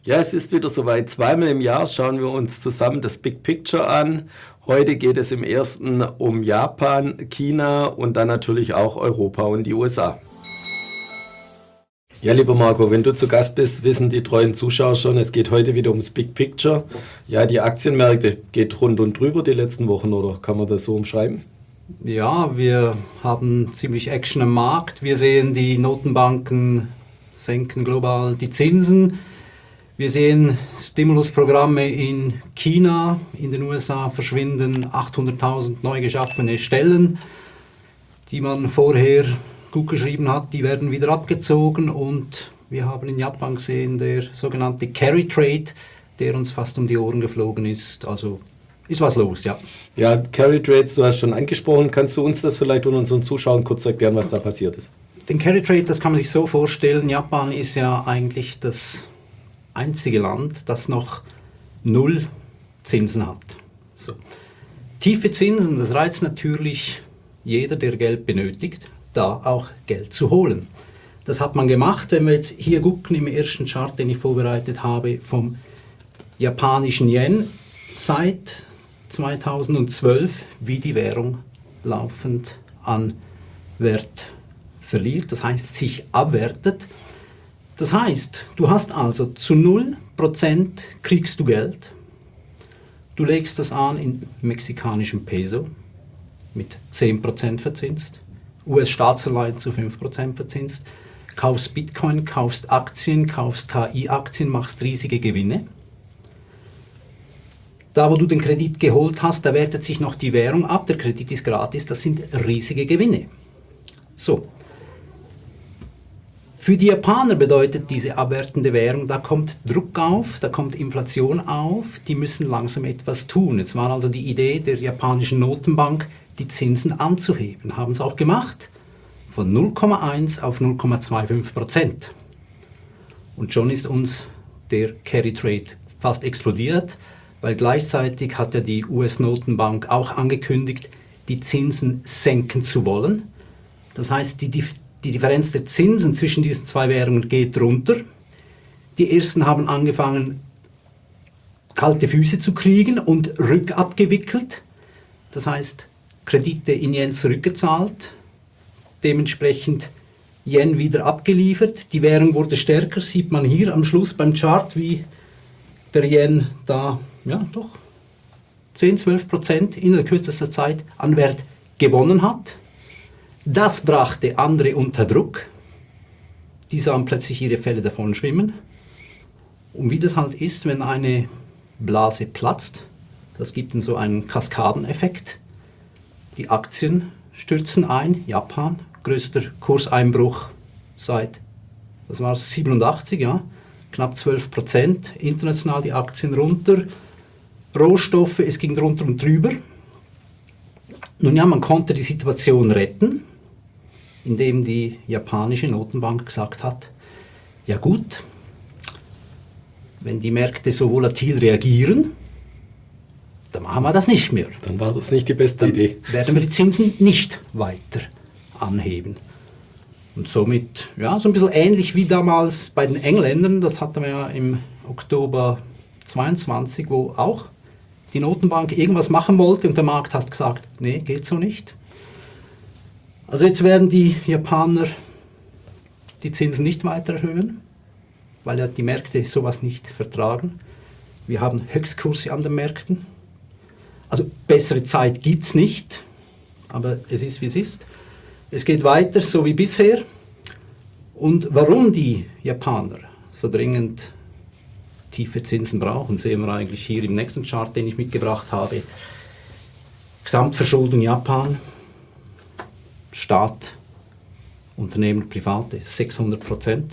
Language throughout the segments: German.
Ja, es ist wieder soweit. Zweimal im Jahr schauen wir uns zusammen das Big Picture an. Heute geht es im ersten um Japan, China und dann natürlich auch Europa und die USA. Ja, lieber Marco, wenn du zu Gast bist, wissen die treuen Zuschauer schon, es geht heute wieder ums Big Picture. Ja, die Aktienmärkte geht rund und drüber die letzten Wochen, oder kann man das so umschreiben? Ja, wir haben ziemlich Action am Markt. Wir sehen, die Notenbanken senken global die Zinsen. Wir sehen Stimulusprogramme in China, in den USA verschwinden 800.000 neu geschaffene Stellen, die man vorher gut geschrieben hat, die werden wieder abgezogen, und wir haben in Japan gesehen, der sogenannte Carry Trade, der uns fast um die Ohren geflogen ist. Also ist was los, ja. Ja, Carry Trades, du hast schon angesprochen. Kannst du uns das vielleicht und unseren Zuschauern kurz erklären, was da passiert ist? Den Carry Trade, das kann man sich so vorstellen, Japan ist ja eigentlich das einzige Land, das noch null Zinsen hat. So. Tiefe Zinsen, das reizt natürlich jeder, der Geld benötigt, da auch Geld zu holen. Das hat man gemacht, wenn wir jetzt hier gucken im ersten Chart, den ich vorbereitet habe, vom japanischen Yen seit 2012, wie die Währung laufend an Wert verliert, das heißt sich abwertet. Das heißt, du hast also zu 0% kriegst du Geld, du legst das an in mexikanischem Peso mit 10% verzinst, US-Staatsanleihen zu 5% verzinst, kaufst Bitcoin, kaufst Aktien, kaufst KI-Aktien, machst riesige Gewinne. Da, wo du den Kredit geholt hast, da wertet sich noch die Währung ab, der Kredit ist gratis, das sind riesige Gewinne. So. Für die Japaner bedeutet diese abwertende Währung, da kommt Druck auf, da kommt Inflation auf, die müssen langsam etwas tun. Jetzt war also die Idee der japanischen Notenbank, die Zinsen anzuheben. Haben es auch gemacht, von 0,1 auf 0,25%. Und schon ist uns der Carry Trade fast explodiert, weil gleichzeitig hat ja die US-Notenbank auch angekündigt, die Zinsen senken zu wollen. Das heißt, die Differenz der Zinsen zwischen diesen zwei Währungen geht runter. Die ersten haben angefangen, kalte Füße zu kriegen und rückabgewickelt. Das heißt, Kredite in Yen zurückgezahlt, dementsprechend Yen wieder abgeliefert. Die Währung wurde stärker, sieht man hier am Schluss beim Chart, wie der Yen da ja doch 10-12% in der kürzesten Zeit an Wert gewonnen hat. Das brachte andere unter Druck. Die sahen plötzlich ihre Fälle davon schwimmen. Und wie das halt ist, wenn eine Blase platzt, das gibt dann so einen Kaskadeneffekt. Die Aktien stürzen ein. Japan, größter Kurseinbruch seit, was war es, 87, ja, knapp 12%. International die Aktien runter. Rohstoffe, es ging drunter und drüber. Nun ja, man konnte die Situation retten, indem die japanische Notenbank gesagt hat, ja gut, wenn die Märkte so volatil reagieren, dann machen wir das nicht mehr. Dann war das nicht die beste Idee. Werden wir die Zinsen nicht weiter anheben. Und somit, ja, so ein bisschen ähnlich wie damals bei den Engländern, das hatten wir ja im Oktober 22, wo auch die Notenbank irgendwas machen wollte und der Markt hat gesagt, nee, geht so nicht. Also jetzt werden die Japaner die Zinsen nicht weiter erhöhen, weil ja die Märkte sowas nicht vertragen. Wir haben Höchstkurse an den Märkten. Also bessere Zeit gibt es nicht, aber es ist, wie es ist. Es geht weiter, so wie bisher. Und warum die Japaner so dringend tiefe Zinsen brauchen, sehen wir eigentlich hier im nächsten Chart, den ich mitgebracht habe. Gesamtverschuldung Japan, Staat, Unternehmen, Private, 600%.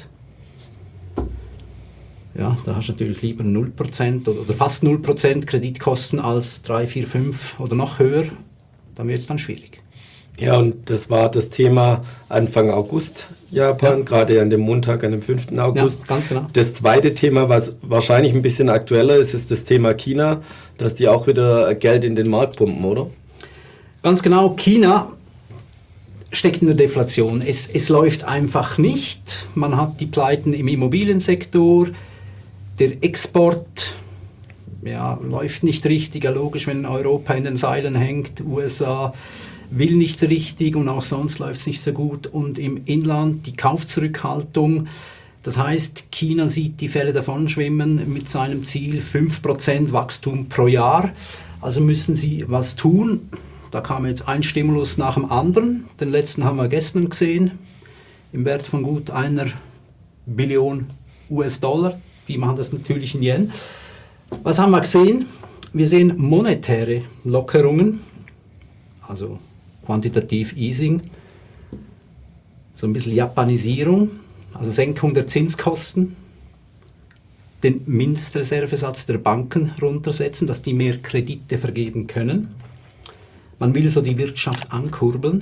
Ja, da hast du natürlich lieber 0% oder fast 0% Kreditkosten als 3, 4, 5 oder noch höher. Dann wird es dann schwierig. Ja, und das war das Thema Anfang August, Japan, gerade an dem Montag, an dem 5. August. Ja, ganz genau. Das zweite Thema, was wahrscheinlich ein bisschen aktueller ist, ist das Thema China, dass die auch wieder Geld in den Markt pumpen, oder? Ganz genau, China steckt in der Deflation. Es läuft einfach nicht. Man hat die Pleiten im Immobiliensektor. Der Export läuft nicht richtig, ja logisch, wenn Europa in den Seilen hängt, USA will nicht richtig und auch sonst läuft es nicht so gut und im Inland die Kaufzurückhaltung. Das heißt, China sieht die Fälle davonschwimmen mit seinem Ziel 5% Wachstum pro Jahr. Also müssen sie was tun. Da kam jetzt ein Stimulus nach dem anderen. Den letzten haben wir gestern gesehen, im Wert von gut 1 Billion US-Dollar. Die machen das natürlich in Yen. Was haben wir gesehen? Wir sehen monetäre Lockerungen, also Quantitative Easing, so ein bisschen Japanisierung, also Senkung der Zinskosten, den Mindestreservesatz der Banken runtersetzen, dass die mehr Kredite vergeben können. Man will so die Wirtschaft ankurbeln.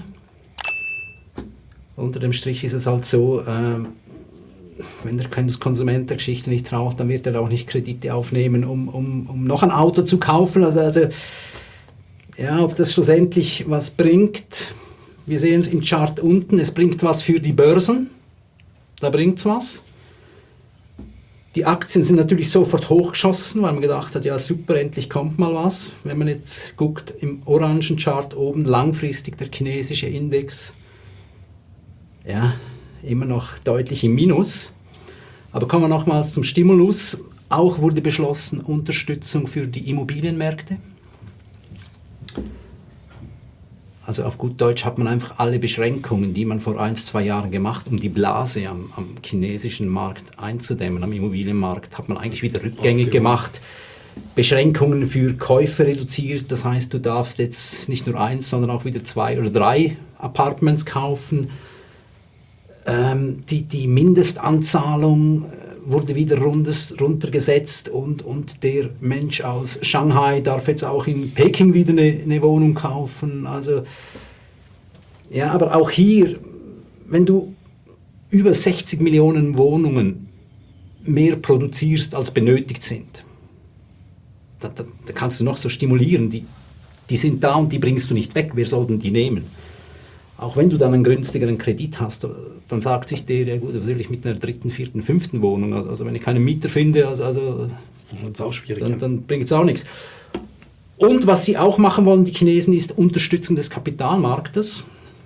Unter dem Strich ist es halt so, wenn der Konsument der Geschichte nicht traut, dann wird er auch nicht Kredite aufnehmen, um noch ein Auto zu kaufen. Also ja, ob das schlussendlich was bringt, wir sehen es im Chart unten, es bringt was für die Börsen, da bringt es was. Die Aktien sind natürlich sofort hochgeschossen, weil man gedacht hat, ja super, endlich kommt mal was. Wenn man jetzt guckt, im orangen Chart oben, langfristig der chinesische Index, ja, immer noch deutlich im Minus. Aber kommen wir nochmals zum Stimulus. Auch wurde beschlossen, Unterstützung für die Immobilienmärkte. Also auf gut Deutsch hat man einfach alle Beschränkungen, die man vor 1-2 Jahren gemacht, um die Blase am chinesischen Markt einzudämmen, am Immobilienmarkt, hat man eigentlich wieder rückgängig gemacht. Beschränkungen für Käufe reduziert, das heißt, du darfst jetzt nicht nur 1, sondern auch wieder 2 oder 3 Apartments kaufen. Die Mindestanzahlung wurde wieder runtergesetzt und der Mensch aus Shanghai darf jetzt auch in Peking wieder eine Wohnung kaufen. Also, ja, aber auch hier, wenn du über 60 Millionen Wohnungen mehr produzierst, als benötigt sind, da kannst du noch so stimulieren. Die sind da und die bringst du nicht weg. Wer soll denn die nehmen? Auch wenn du dann einen günstigeren Kredit hast, dann sagt sich der, ja gut, was will ich mit einer 3., 4., 5. Wohnung? Also wenn ich keinen Mieter finde, auch schwierig, dann bringt es auch nichts. Und was sie auch machen wollen, die Chinesen, ist Unterstützung des Kapitalmarktes.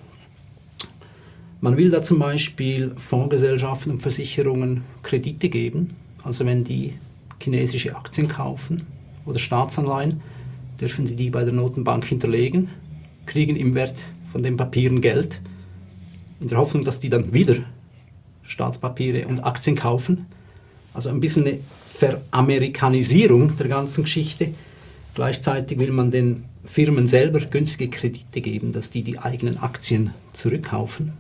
Man will da zum Beispiel Fondsgesellschaften und Versicherungen Kredite geben. Also wenn die chinesische Aktien kaufen oder Staatsanleihen, dürfen die bei der Notenbank hinterlegen, kriegen im Wert von den Papieren Geld, in der Hoffnung, dass die dann wieder Staatspapiere und Aktien kaufen. Also ein bisschen eine Veramerikanisierung der ganzen Geschichte. Gleichzeitig will man den Firmen selber günstige Kredite geben, dass die eigenen Aktien zurückkaufen.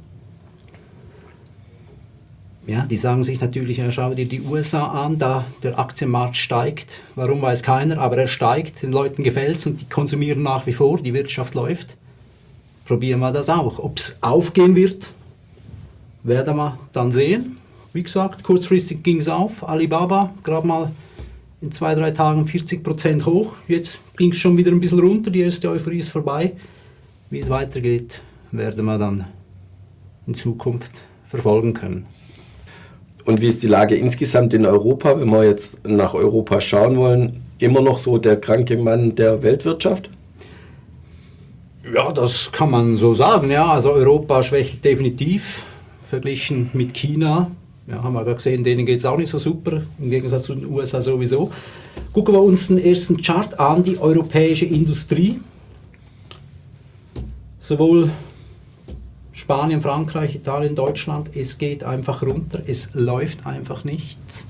Ja, die sagen sich natürlich, ja, schau dir die USA an, da der Aktienmarkt steigt. Warum, weiß keiner, aber er steigt, den Leuten gefällt es und die konsumieren nach wie vor, die Wirtschaft läuft. Probieren wir das auch. Ob es aufgehen wird, werden wir dann sehen. Wie gesagt, kurzfristig ging es auf. Alibaba gerade mal in 2-3 Tagen 40% hoch. Jetzt ging es schon wieder ein bisschen runter. Die erste Euphorie ist vorbei. Wie es weitergeht, werden wir dann in Zukunft verfolgen können. Und wie ist die Lage insgesamt in Europa, wenn wir jetzt nach Europa schauen wollen? Immer noch so der kranke Mann der Weltwirtschaft? Ja, das kann man so sagen. Ja. Also Europa schwächelt definitiv, verglichen mit China. Ja, haben wir ja gesehen, denen geht es auch nicht so super, im Gegensatz zu den USA sowieso. Gucken wir uns den ersten Chart an, die europäische Industrie. Sowohl Spanien, Frankreich, Italien, Deutschland, es geht einfach runter, es läuft einfach nichts.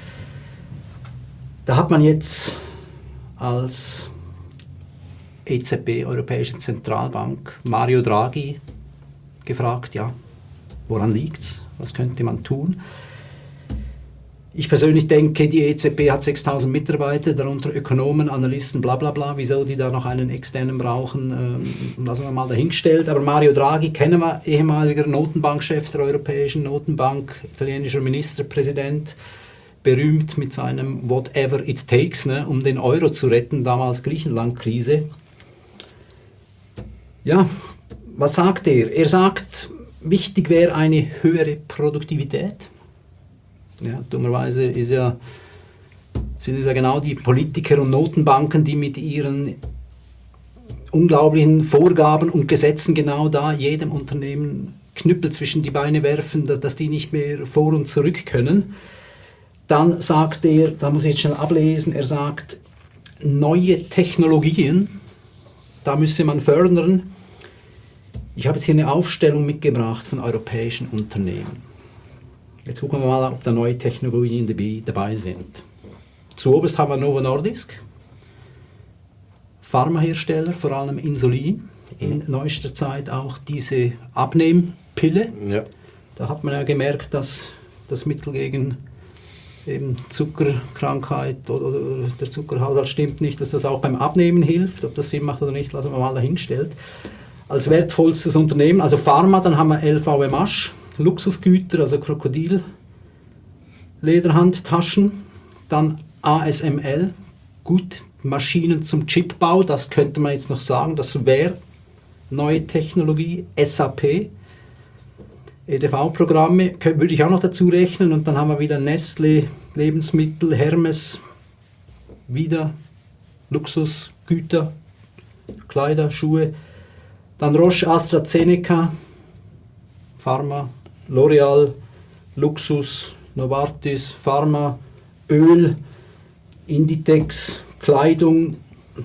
Da hat man jetzt als EZB, Europäische Zentralbank, Mario Draghi gefragt, ja, woran liegt's? Was könnte man tun? Ich persönlich denke, die EZB hat 6.000 Mitarbeiter, darunter Ökonomen, Analysten, bla bla bla. Wieso die da noch einen externen brauchen, lassen wir mal dahingestellt. Aber Mario Draghi kennen wir, ehemaliger Notenbankchef der Europäischen Notenbank, italienischer Ministerpräsident, berühmt mit seinem Whatever it takes, ne, um den Euro zu retten, damals Griechenland-Krise. Ja, was sagt er? Er sagt, wichtig wäre eine höhere Produktivität. Ja, dummerweise ist ja sind es ja genau die Politiker und Notenbanken, die mit ihren unglaublichen Vorgaben und Gesetzen genau da jedem Unternehmen Knüppel zwischen die Beine werfen, dass die nicht mehr vor und zurück können. Dann sagt er, da muss ich jetzt schnell ablesen, er sagt, neue Technologien, da müsse man fördern. Ich habe jetzt hier eine Aufstellung mitgebracht von europäischen Unternehmen. Jetzt gucken wir mal, ob da neue Technologien dabei sind. Zuoberst haben wir Novo Nordisk, Pharmahersteller, vor allem Insulin, in neuester Zeit auch diese Abnehmpille. Ja. Da hat man ja gemerkt, dass das Mittel gegen eben Zuckerkrankheit oder der Zuckerhaushalt stimmt nicht, dass das auch beim Abnehmen hilft. Ob das Sinn macht oder nicht, lassen wir mal dahingestellt. Als wertvollstes Unternehmen, also Pharma, dann haben wir LVMH, Luxusgüter, also Krokodillederhandtaschen, dann ASML, gut, Maschinen zum Chipbau, das könnte man jetzt noch sagen, das wäre neue Technologie, SAP, EDV-Programme würde ich auch noch dazu rechnen und dann haben wir wieder Nestlé, Lebensmittel, Hermes, wieder Luxusgüter, Kleider, Schuhe, dann Roche, AstraZeneca, Pharma, L'Oreal, Luxus, Novartis, Pharma, Öl, Inditex, Kleidung,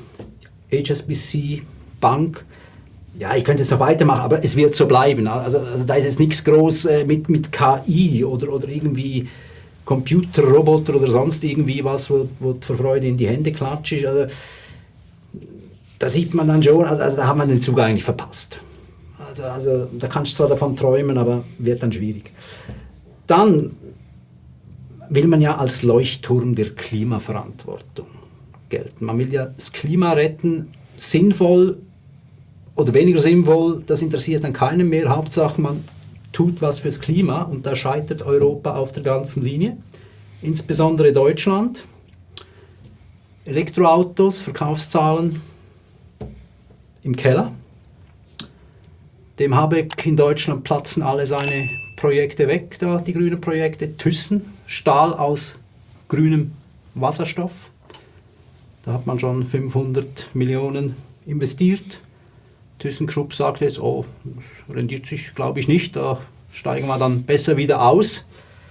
HSBC, Bank. Ja, ich könnte jetzt noch weitermachen, aber es wird so bleiben. Also da ist jetzt nichts groß mit KI oder irgendwie Computerroboter oder sonst irgendwie was, wo du vor Freude in die Hände klatscht. Also, da sieht man dann schon, also da hat man den Zug eigentlich verpasst. Also da kannst du zwar davon träumen, aber wird dann schwierig. Dann will man ja als Leuchtturm der Klimaverantwortung gelten. Man will ja das Klima retten, sinnvoll oder weniger sinnvoll, das interessiert dann keinen mehr. Hauptsache, man tut was fürs Klima und da scheitert Europa auf der ganzen Linie. Insbesondere Deutschland. Elektroautos, Verkaufszahlen im Keller. Dem Habeck in Deutschland platzen alle seine Projekte weg, da die grünen Projekte. Thyssen, Stahl aus grünem Wasserstoff. Da hat man schon 500 Millionen investiert. ThyssenKrupp sagt jetzt, oh, das rendiert sich, glaube ich, nicht, da steigen wir dann besser wieder aus.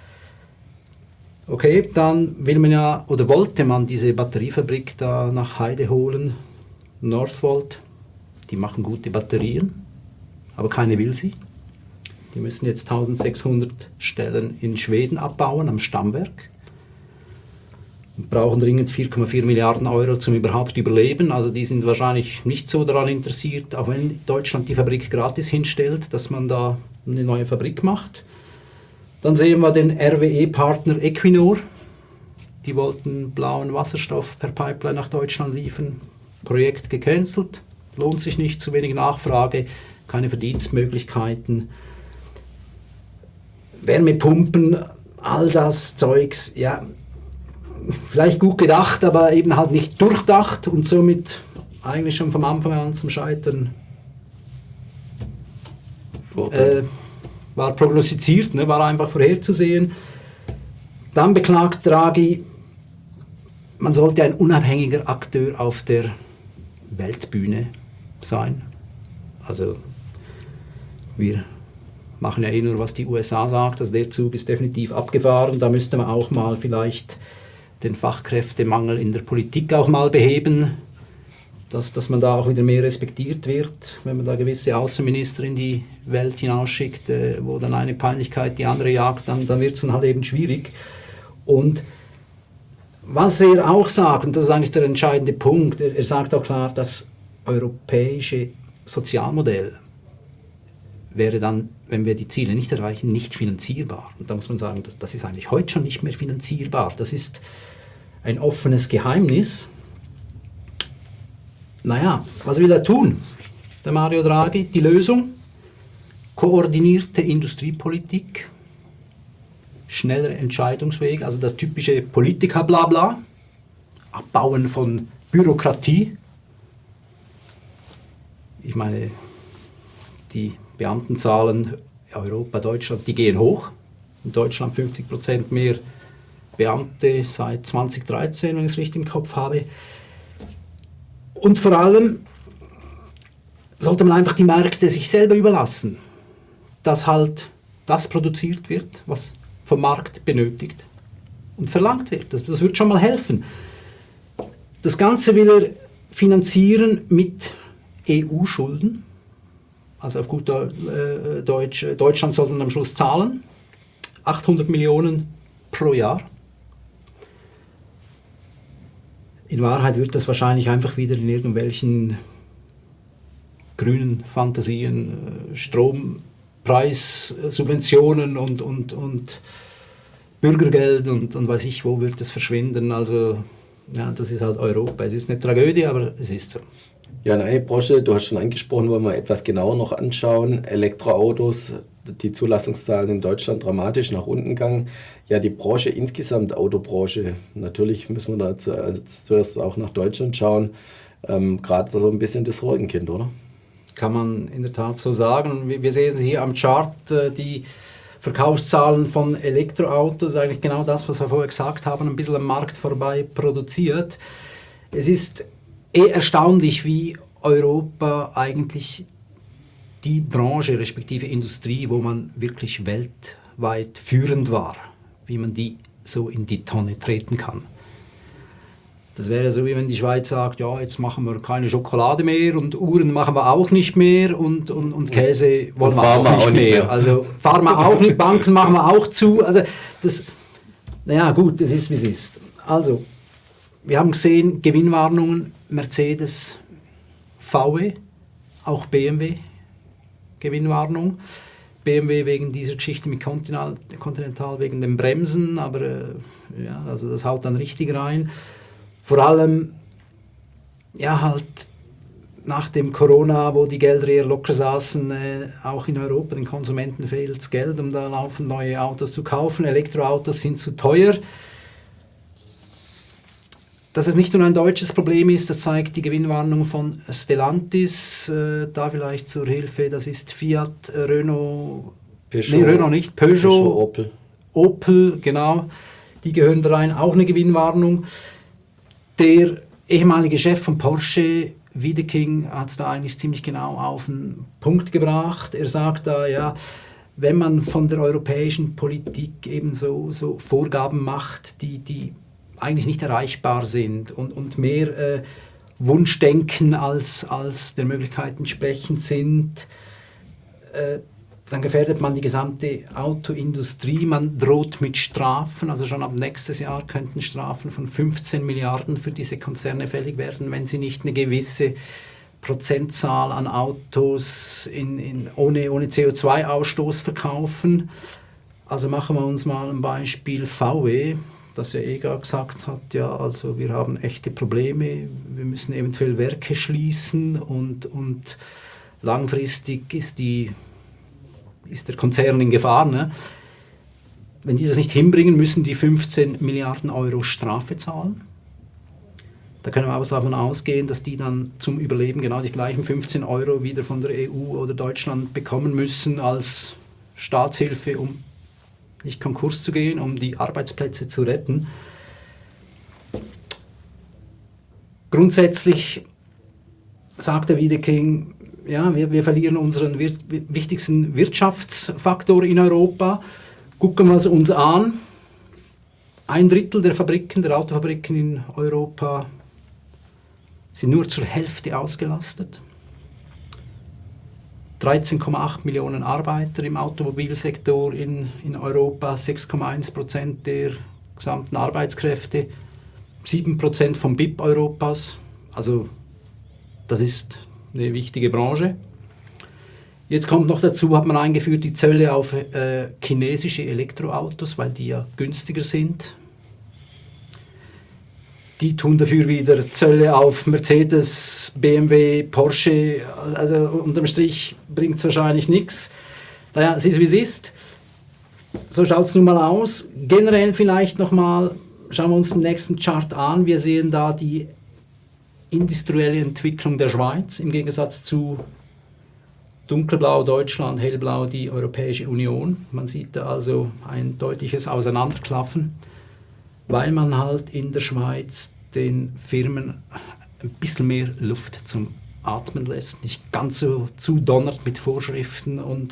Okay, dann will man ja, oder wollte man diese Batteriefabrik da nach Heide holen, Northvolt, die machen gute Batterien, aber keine will sie. Die müssen jetzt 1600 Stellen in Schweden abbauen, am Stammwerk. Und brauchen dringend 4,4 Milliarden Euro zum überhaupt überleben. Also die sind wahrscheinlich nicht so daran interessiert, auch wenn Deutschland die Fabrik gratis hinstellt, dass man da eine neue Fabrik macht. Dann sehen wir den RWE-Partner Equinor. Die wollten blauen Wasserstoff per Pipeline nach Deutschland liefern. Projekt gecancelt. Lohnt sich nicht, zu wenig Nachfrage, keine Verdienstmöglichkeiten. Wärmepumpen, all das Zeugs, ja, vielleicht gut gedacht, aber eben halt nicht durchdacht und somit eigentlich schon vom Anfang an zum Scheitern war prognostiziert, ne, war einfach vorherzusehen. Dann beklagt Draghi, man sollte ein unabhängiger Akteur auf der Weltbühne sein. Also wir machen ja eh nur, was die USA sagt, also der Zug ist definitiv abgefahren, da müsste man auch mal vielleicht den Fachkräftemangel in der Politik auch mal beheben, dass man da auch wieder mehr respektiert wird, wenn man da gewisse Außenminister in die Welt hinausschickt, wo dann eine Peinlichkeit die andere jagt, dann wird es dann halt eben schwierig. Und was er auch sagt, und das ist eigentlich der entscheidende Punkt, er sagt auch klar, das europäische Sozialmodell wäre dann, wenn wir die Ziele nicht erreichen, nicht finanzierbar. Und da muss man sagen, das ist eigentlich heute schon nicht mehr finanzierbar. Das ist ein offenes Geheimnis. Naja, was will er tun? Der Mario Draghi, die Lösung? Koordinierte Industriepolitik, schnellere Entscheidungswege, also das typische Politiker-Blabla, Abbauen von Bürokratie. Ich meine, die Beamtenzahlen Europa, Deutschland, die gehen hoch. In Deutschland 50% mehr Beamte seit 2013, wenn ich es richtig im Kopf habe. Und vor allem sollte man einfach die Märkte sich selber überlassen, dass halt das produziert wird, was vom Markt benötigt und verlangt wird. Das wird schon mal helfen. Das Ganze will er finanzieren mit EU-Schulden. Also auf gut Deutsch, Deutschland soll dann am Schluss zahlen. 800 Millionen pro Jahr. In Wahrheit wird das wahrscheinlich einfach wieder in irgendwelchen grünen Fantasien, Strompreissubventionen und Bürgergeld und weiß ich wo wird es verschwinden. Also ja, das ist halt Europa. Es ist eine Tragödie, aber es ist so. Ja, und eine Branche, du hast schon angesprochen, wollen wir etwas genauer noch anschauen. Elektroautos, die Zulassungszahlen in Deutschland dramatisch nach unten gegangen. Ja, die Branche insgesamt, Autobranche, natürlich müssen wir da zuerst auch nach Deutschland schauen. Gerade so ein bisschen das Sorgenkind, oder? Kann man in der Tat so sagen. Wir sehen es hier am Chart, die Verkaufszahlen von Elektroautos, eigentlich genau das, was wir vorher gesagt haben, ein bisschen am Markt vorbei produziert. Es ist erstaunlich, wie Europa eigentlich die Branche, respektive Industrie, wo man wirklich weltweit führend war, wie man die so in die Tonne treten kann. Das wäre so, wie wenn die Schweiz sagt, ja, jetzt machen wir keine Schokolade mehr und Uhren machen wir auch nicht mehr und Käse wollen wir auch nicht mehr. Also Pharma auch nicht, Banken machen wir auch zu. Also das, naja gut, das ist wie es ist. Also, wir haben gesehen, Gewinnwarnungen, Mercedes, VW, auch BMW, Gewinnwarnung. BMW wegen dieser Geschichte mit Continental wegen den Bremsen, aber ja, also das haut dann richtig rein. Vor allem, ja halt nach dem Corona, wo die Gelder eher locker saßen, auch in Europa, den Konsumenten fehlt das Geld, um da laufend neue Autos zu kaufen. Elektroautos sind zu teuer. Dass es nicht nur ein deutsches Problem ist, das zeigt die Gewinnwarnung von Stellantis. Da vielleicht zur Hilfe, das ist Fiat, Renault, Renault nicht, Peugeot, Opel, genau, die gehören da rein, auch eine Gewinnwarnung. Der ehemalige Chef von Porsche, Wiedeking, hat es da eigentlich ziemlich genau auf den Punkt gebracht. Er sagt da, ja, wenn man von der europäischen Politik eben so Vorgaben macht, die eigentlich nicht erreichbar sind und mehr Wunschdenken als der Möglichkeit entsprechend sind, dann gefährdet man die gesamte Autoindustrie. Man droht mit Strafen, also schon ab nächstes Jahr könnten Strafen von 15 Milliarden für diese Konzerne fällig werden, wenn sie nicht eine gewisse Prozentzahl an Autos ohne CO2-Ausstoß verkaufen. Also machen wir uns mal ein Beispiel VW, dass ja EGA gesagt hat, ja, also wir haben echte Probleme, wir müssen eventuell Werke schließen und langfristig ist der Konzern in Gefahr. Ne? Wenn die das nicht hinbringen, müssen die 15 Milliarden Euro Strafe zahlen. Da können wir auch davon ausgehen, dass die dann zum Überleben genau die gleichen 15 Euro wieder von der EU oder Deutschland bekommen müssen als Staatshilfe, um nicht Konkurs zu gehen, um die Arbeitsplätze zu retten. Grundsätzlich sagt der Wiedeking, ja, wir verlieren unseren wichtigsten Wirtschaftsfaktor in Europa. Gucken wir es uns an. 1/3 der Autofabriken in Europa sind nur zur Hälfte ausgelastet. 13,8 Millionen Arbeiter im Automobilsektor in Europa, 6,1% der gesamten Arbeitskräfte, 7% vom BIP Europas. Also das ist eine wichtige Branche. Jetzt kommt noch dazu, hat man eingeführt die Zölle auf chinesische Elektroautos, weil die ja günstiger sind. Die tun dafür wieder Zölle auf Mercedes, BMW, Porsche. Also unterm Strich bringt es wahrscheinlich nichts. Naja, es ist wie es ist. So schaut es nun mal aus. Generell vielleicht nochmal, schauen wir uns den nächsten Chart an. Wir sehen da die industrielle Entwicklung der Schweiz im Gegensatz zu dunkelblau Deutschland, hellblau die Europäische Union. Man sieht da also ein deutliches Auseinanderklaffen. weil man halt in der Schweiz den Firmen ein bisschen mehr Luft zum Atmen lässt, nicht ganz so zudonnert mit Vorschriften und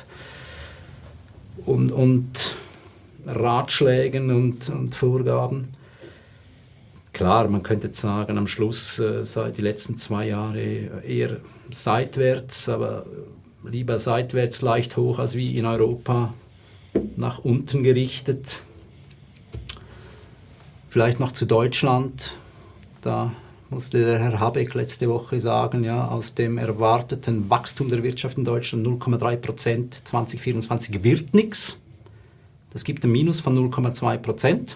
Ratschlägen und Vorgaben. Klar, man könnte jetzt sagen, am Schluss sei die letzten 2 Jahre eher seitwärts, aber lieber seitwärts leicht hoch als wie in Europa nach unten gerichtet. Vielleicht noch zu Deutschland. Da musste der Herr Habeck letzte Woche sagen, ja, aus dem erwarteten Wachstum der Wirtschaft in Deutschland 0,3% 2024 wird nichts. Das gibt ein Minus von 0,2%.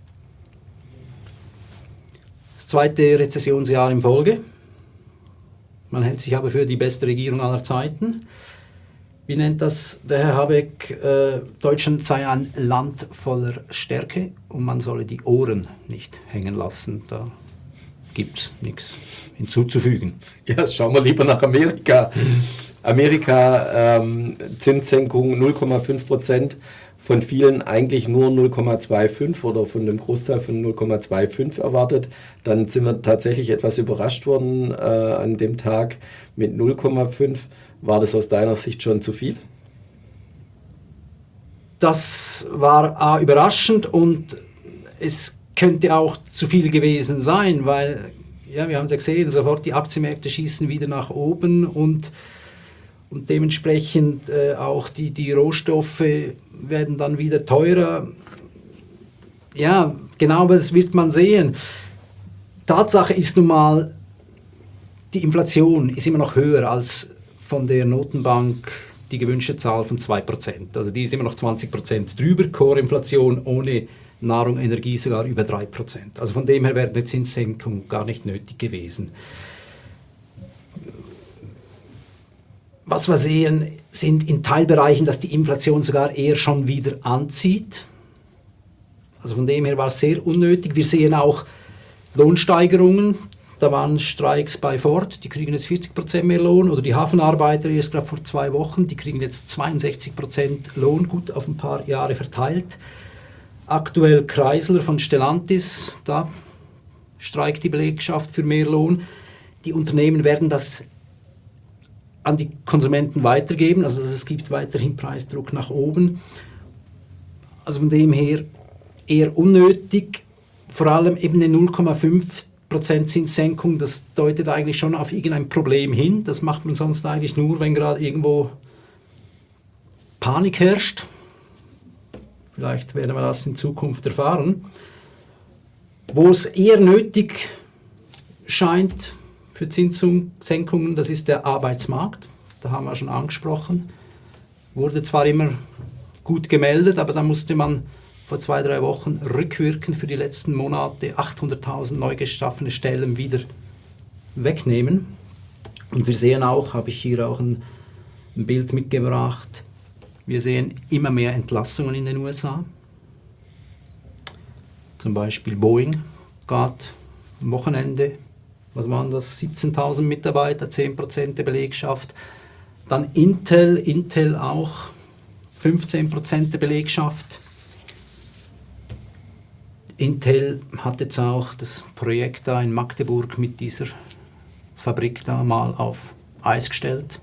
Das zweite Rezessionsjahr in Folge. Man hält sich aber für die beste Regierung aller Zeiten. Wie nennt das der Herr Habeck? Deutschland sei ein Land voller Stärke und man solle die Ohren nicht hängen lassen. Da gibt es nichts hinzuzufügen. Ja, schauen wir lieber nach Amerika. Amerika, Zinssenkung 0,5%, von vielen eigentlich nur 0,25 oder von dem Großteil von 0,25 erwartet. Dann sind wir tatsächlich etwas überrascht worden an dem Tag mit 0,5. War das aus deiner Sicht schon zu viel? Das war überraschend und es könnte auch zu viel gewesen sein, weil, ja, wir haben es ja gesehen, sofort die Aktienmärkte schießen wieder nach oben und dementsprechend auch die Rohstoffe werden dann wieder teurer. Ja, genau, das wird man sehen. Tatsache ist nun mal, die Inflation ist immer noch höher als von der Notenbank die gewünschte Zahl von 2%. Also die ist immer noch 20% drüber, Core-Inflation ohne Nahrung, Energie sogar über 3%. Also von dem her wäre eine Zinssenkung gar nicht nötig gewesen. Was wir sehen, sind in Teilbereichen, dass die Inflation sogar eher schon wieder anzieht. Also von dem her war es sehr unnötig. Wir sehen auch Lohnsteigerungen. Da waren Streiks bei Ford, die kriegen jetzt 40% mehr Lohn. Oder die Hafenarbeiter, erst gerade vor 2 Wochen, die kriegen jetzt 62% Lohn, gut auf ein paar Jahre verteilt. Aktuell Chrysler von Stellantis, da streikt die Belegschaft für mehr Lohn. Die Unternehmen werden das an die Konsumenten weitergeben, also es gibt weiterhin Preisdruck nach oben. Also von dem her eher unnötig, vor allem eben eine 0,5% Zinssenkung, das deutet eigentlich schon auf irgendein Problem hin. Das macht man sonst eigentlich nur, wenn gerade irgendwo Panik herrscht. Vielleicht werden wir das in Zukunft erfahren. Wo es eher nötig scheint für Zinssenkungen, das ist der Arbeitsmarkt. Da haben wir schon angesprochen. Wurde zwar immer gut gemeldet, aber da musste man vor 2-3 Wochen rückwirkend für die letzten Monate 800.000 neu geschaffene Stellen wieder wegnehmen. Und wir sehen auch, habe ich hier auch ein Bild mitgebracht, wir sehen immer mehr Entlassungen in den USA. Zum Beispiel Boeing geht am Wochenende, was waren das, 17.000 Mitarbeiter, 10% der Belegschaft. Dann Intel auch 15% der Belegschaft. Intel hat jetzt auch das Projekt da in Magdeburg mit dieser Fabrik da mal auf Eis gestellt.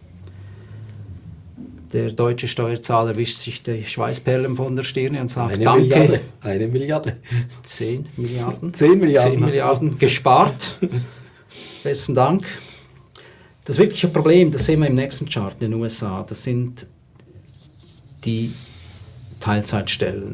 Der deutsche Steuerzahler wischt sich die Schweißperlen von der Stirne und sagt, danke. 1 Milliarde. 10 Milliarden. 10 Milliarden. 10 Milliarden gespart. Besten Dank. Das wirkliche Problem, das sehen wir im nächsten Chart in den USA, das sind die Teilzeitstellen.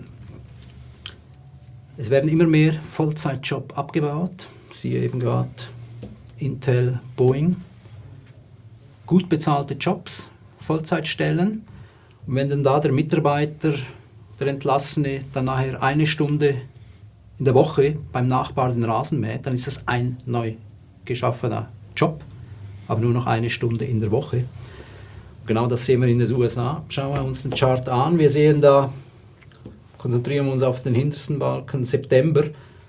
Es werden immer mehr Vollzeitjobs abgebaut, siehe eben gerade Intel, Boeing. Gut bezahlte Jobs, Vollzeitstellen. Und wenn dann da der Mitarbeiter, der Entlassene, dann nachher 1 Stunde in der Woche beim Nachbar den Rasen mäht, dann ist das ein neu geschaffener Job, aber nur noch 1 Stunde in der Woche. Und genau das sehen wir in den USA. Schauen wir uns den Chart an. Wir sehen da, konzentrieren wir uns auf den hintersten Balken, September,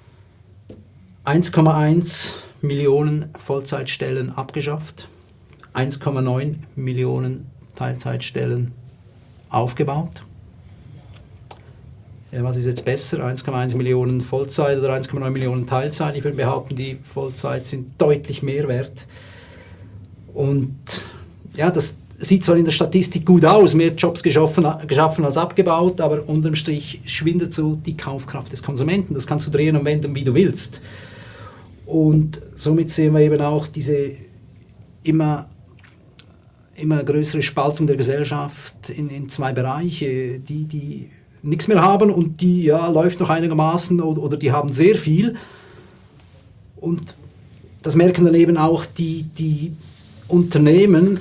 1,1 Millionen Vollzeitstellen abgeschafft, 1,9 Millionen Teilzeitstellen aufgebaut. ja, was ist jetzt besser, 1,1 Millionen Vollzeit oder 1,9 Millionen Teilzeit? Ich würde behaupten, die Vollzeit sind deutlich mehr wert. Und ja, das sieht zwar in der Statistik gut aus, mehr Jobs geschaffen als abgebaut, aber unterm Strich schwindet so die Kaufkraft des Konsumenten. Das kannst du drehen und wenden, wie du willst. Und somit sehen wir eben auch diese immer größere Spaltung der Gesellschaft in zwei Bereiche, die nichts mehr haben und die ja, läuft noch einigermaßen oder die haben sehr viel. Und das merken dann eben auch die Unternehmen,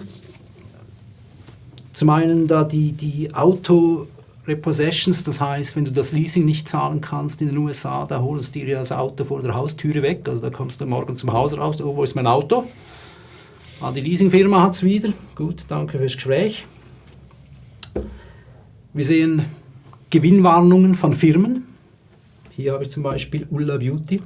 zum einen da die Auto-Repossessions, das heißt, wenn du das Leasing nicht zahlen kannst in den USA, da holst du dir das Auto vor der Haustüre weg, also da kommst du morgen zum Haus raus, oh, wo ist mein Auto? Ah, die Leasingfirma hat es wieder, gut, danke fürs Gespräch. Wir sehen Gewinnwarnungen von Firmen, hier habe ich zum Beispiel Ulla Beauty,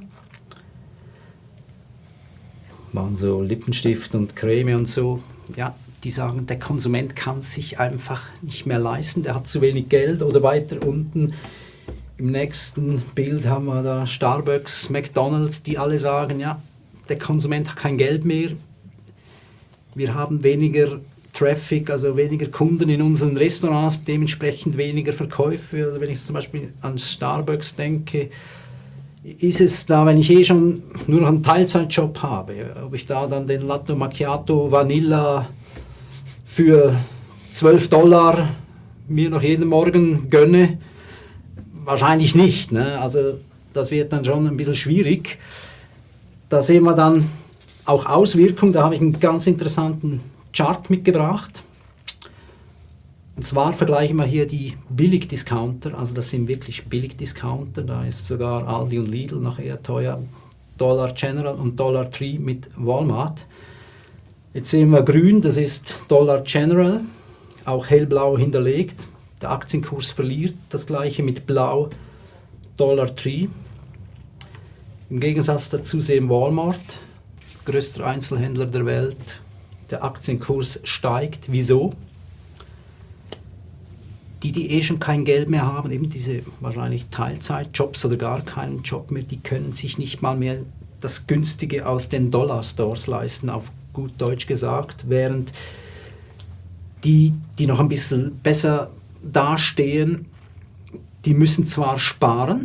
waren so Lippenstift und Creme und so, ja, die sagen, der Konsument kann sich einfach nicht mehr leisten, der hat zu wenig Geld. Oder weiter unten im nächsten Bild haben wir da Starbucks, McDonald's, die alle sagen, ja, der Konsument hat kein Geld mehr, wir haben weniger Traffic, also weniger Kunden in unseren Restaurants, dementsprechend weniger Verkäufe. Also wenn ich zum Beispiel an Starbucks denke, ist es da, wenn ich schon nur noch einen Teilzeitjob habe, ob ich da dann den Latte Macchiato Vanilla für $12 mir noch jeden Morgen gönne? Wahrscheinlich nicht. Ne? Also das wird dann schon ein bisschen schwierig. Da sehen wir dann auch Auswirkungen. Da habe ich einen ganz interessanten Chart mitgebracht. Und zwar vergleichen wir hier die Billigdiscounter. Also das sind wirklich Billigdiscounter. Da ist sogar Aldi und Lidl noch eher teuer. Dollar General und Dollar Tree mit Walmart. Jetzt sehen wir grün, das ist Dollar General, auch hellblau hinterlegt. Der Aktienkurs verliert, das gleiche mit blau Dollar Tree. Im Gegensatz dazu sehen Walmart, größter Einzelhändler der Welt, der Aktienkurs steigt. Wieso? Die schon kein Geld mehr haben, eben diese wahrscheinlich Teilzeitjobs oder gar keinen Job mehr, die können sich nicht mal mehr das Günstige aus den Dollar-Stores leisten, auf gut Deutsch gesagt, während die noch ein bisschen besser dastehen, die müssen zwar sparen,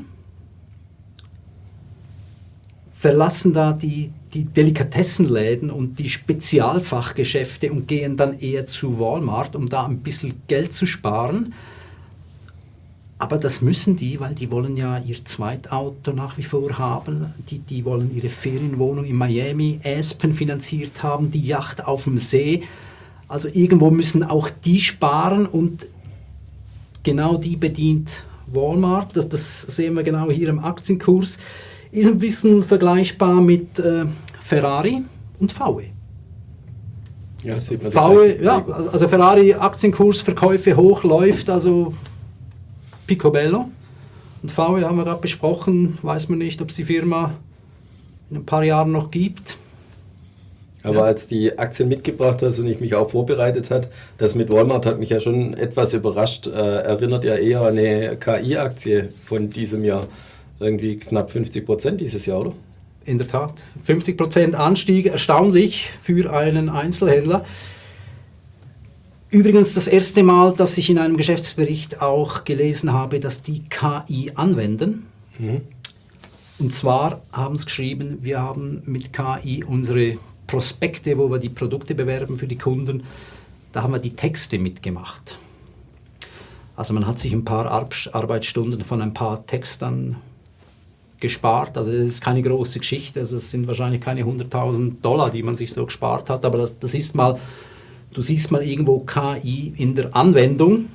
verlassen da die Delikatessenläden und die Spezialfachgeschäfte und gehen dann eher zu Walmart, um da ein bisschen Geld zu sparen. Aber das müssen die, weil die wollen ja ihr Zweitauto nach wie vor haben. Die wollen ihre Ferienwohnung in Miami, Aspen finanziert haben, die Yacht auf dem See. Also irgendwo müssen auch die sparen und genau die bedient Walmart. Das sehen wir genau hier im Aktienkurs. Ist ein bisschen vergleichbar mit Ferrari und VW. Ja, sieht man VW, ja, also Ferrari Aktienkurs, Verkäufe hoch, läuft also picobello. Und VW haben wir gerade besprochen, weiß man nicht, ob es die Firma in ein paar Jahren noch gibt. Aber als die Aktien mitgebracht hast und ich mich auch vorbereitet hat, das mit Walmart hat mich ja schon etwas überrascht. Erinnert ja eher an eine KI-Aktie von diesem Jahr. Irgendwie knapp 50% dieses Jahr, oder? In der Tat. 50% Anstieg, erstaunlich für einen Einzelhändler. Übrigens das erste Mal, dass ich in einem Geschäftsbericht auch gelesen habe, dass die KI anwenden. Mhm. Und zwar haben sie geschrieben, wir haben mit KI unsere Prospekte, wo wir die Produkte bewerben für die Kunden, da haben wir die Texte mitgemacht. Also man hat sich ein paar Arbeitsstunden von ein paar Textern gespart. Also das ist keine große Geschichte, also es sind wahrscheinlich keine $100.000, die man sich so gespart hat, aber das ist mal, du siehst mal irgendwo KI in der Anwendung.